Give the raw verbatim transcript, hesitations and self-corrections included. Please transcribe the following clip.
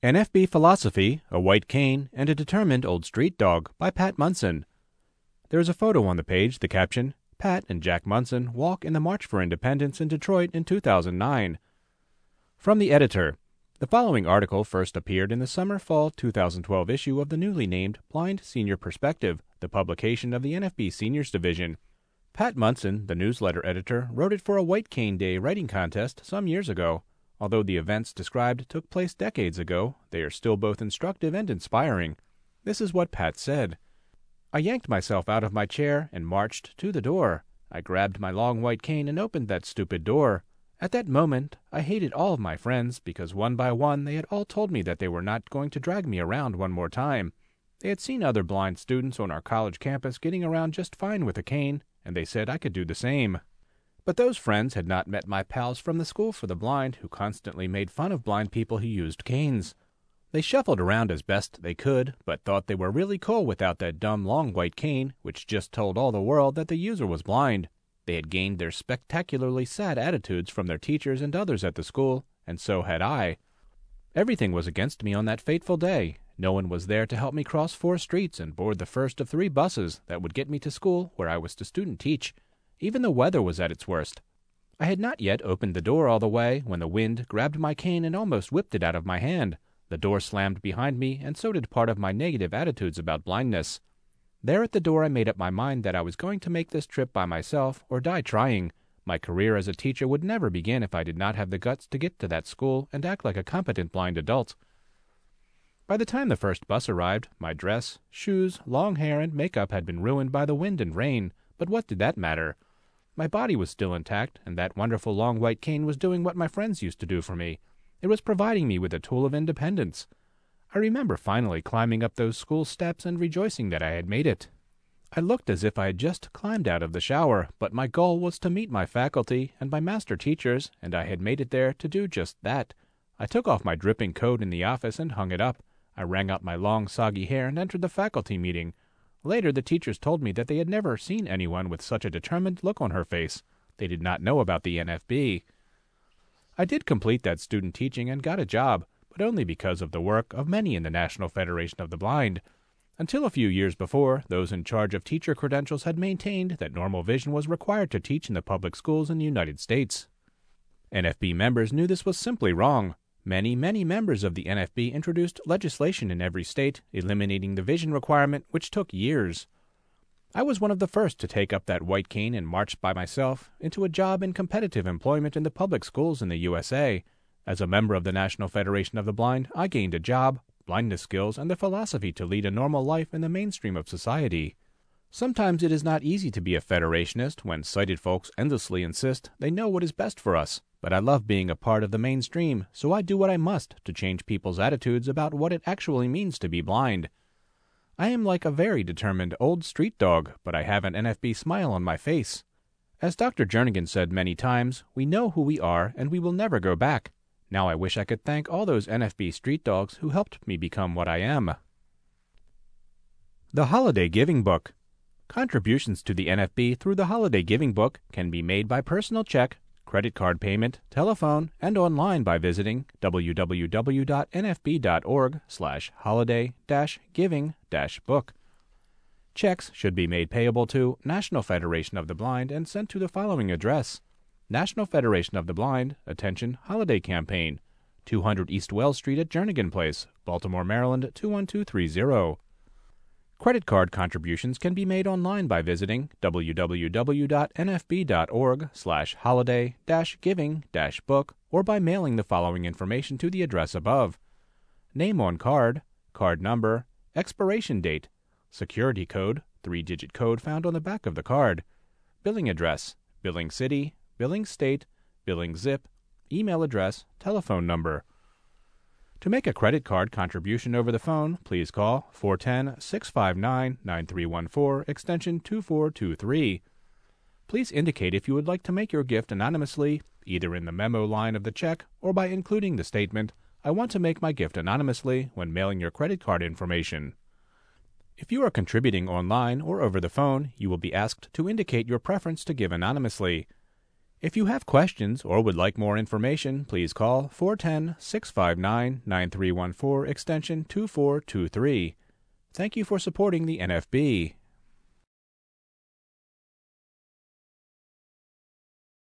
N F B Philosophy, A White Cane, and a Determined Old Street Dog by Pat Munson. There is a photo on the page, the caption, Pat and Jack Munson walk in the March for Independence in Detroit in two thousand nine. From the editor. The following article first appeared in the summer-fall two thousand twelve issue of the newly named Blind Senior Perspective, the publication of the N F B Seniors Division. Pat Munson, the newsletter editor, wrote it for a White Cane Day writing contest some years ago. Although the events described took place decades ago, they are still both instructive and inspiring. This is what Pat said. I yanked myself out of my chair and marched to the door. I grabbed my long white cane and opened that stupid door. At that moment, I hated all of my friends because one by one they had all told me that they were not going to drag me around one more time. They had seen other blind students on our college campus getting around just fine with a cane, and they said I could do the same. But those friends had not met my pals from the School for the Blind who constantly made fun of blind people who used canes. They shuffled around as best they could, but thought they were really cool without that dumb long white cane, which just told all the world that the user was blind. They had gained their spectacularly sad attitudes from their teachers and others at the school, and so had I. Everything was against me on that fateful day. No one was there to help me cross four streets and board the first of three buses that would get me to school where I was to student teach. Even the weather was at its worst. I had not yet opened the door all the way when the wind grabbed my cane and almost whipped it out of my hand. The door slammed behind me, and so did part of my negative attitudes about blindness. There at the door I made up my mind that I was going to make this trip by myself or die trying. My career as a teacher would never begin if I did not have the guts to get to that school and act like a competent blind adult. By the time the first bus arrived, my dress, shoes, long hair, and makeup had been ruined by the wind and rain, but what did that matter? My body was still intact, and that wonderful long white cane was doing what my friends used to do for me. It was providing me with a tool of independence. I remember finally climbing up those school steps and rejoicing that I had made it. I looked as if I had just climbed out of the shower, but my goal was to meet my faculty and my master teachers, and I had made it there to do just that. I took off my dripping coat in the office and hung it up. I rang out my long, soggy hair and entered the faculty meeting. Later, the teachers told me that they had never seen anyone with such a determined look on her face. They did not know about the N F B. I did complete that student teaching and got a job, but only because of the work of many in the National Federation of the Blind. Until a few years before, those in charge of teacher credentials had maintained that normal vision was required to teach in the public schools in the United States. N F B members knew this was simply wrong. Many, many members of the N F B introduced legislation in every state, eliminating the vision requirement, which took years. I was one of the first to take up that white cane and march by myself into a job in competitive employment in the public schools in the U S A. As a member of the National Federation of the Blind, I gained a job, blindness skills, and the philosophy to lead a normal life in the mainstream of society. Sometimes it is not easy to be a Federationist when sighted folks endlessly insist they know what is best for us. But I love being a part of the mainstream, so I do what I must to change people's attitudes about what it actually means to be blind. I am like a very determined old street dog, but I have an N F B smile on my face. As Doctor Jernigan said many times, we know who we are and we will never go back. Now I wish I could thank all those N F B street dogs who helped me become what I am. The Holiday Giving Book. Contributions to the N F B through the Holiday Giving Book can be made by personal check, credit card payment, telephone, and online by visiting w w w dot n f b dot org slash holiday dash giving dash book. Checks should be made payable to National Federation of the Blind and sent to the following address. National Federation of the Blind, attention, Holiday Campaign, two hundred East Wells Street at Jernigan Place, Baltimore, Maryland, two one two three zero. Credit card contributions can be made online by visiting w w w dot n f b dot org slash holiday dash giving dash book or by mailing the following information to the address above. Name on card, card number, expiration date, security code, three-digit code found on the back of the card, billing address, billing city, billing state, billing zip, email address, telephone number. To make a credit card contribution over the phone, please call four one zero, six five nine, nine three one four, extension two four two three. Please indicate if you would like to make your gift anonymously, either in the memo line of the check or by including the statement, "I want to make my gift anonymously," when mailing your credit card information. If you are contributing online or over the phone, you will be asked to indicate your preference to give anonymously. If you have questions or would like more information, please call four one zero, six five nine, nine three one four extension two four two three. Thank you for supporting the N F B,